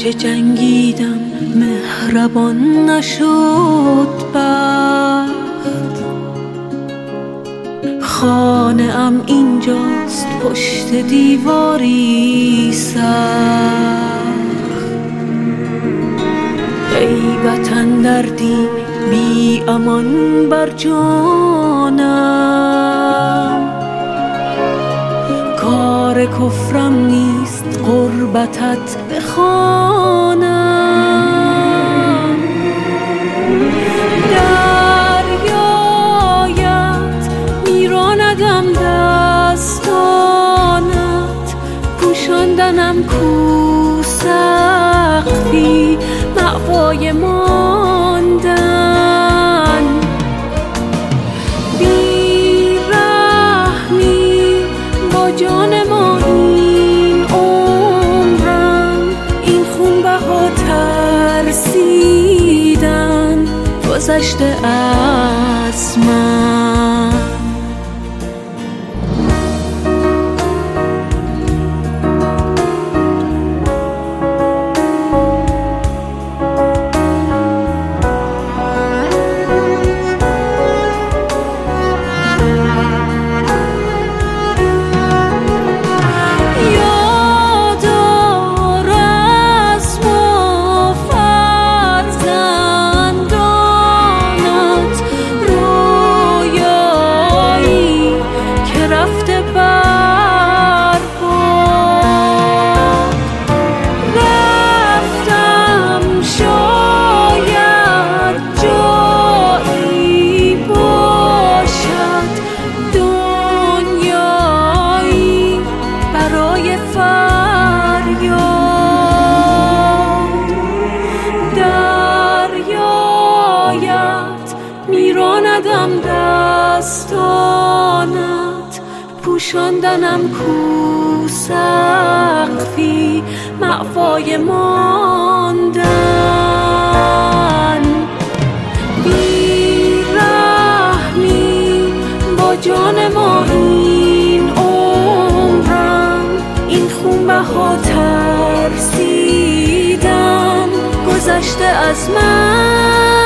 هرچه جنگیدم مهربان نشد بخت. خانه ام اینجاست پشت دیواری سخت. ای وطن دردی بی امان بر جانم، کار کفرم نیست غربتت بخوانم. دریایت میراندم دستانت، پوشاندنم کو سقفی مأوای ماندن. بیرحمی با جان ما این عمرم، این خون بها ترسیدن گذشته از من. میراندم دستانت، پوشاندنم کو سقفی مأوای ماندن. بیرحمی با جان ما این عمرم، این خون بها ترسیدن گذشته از من.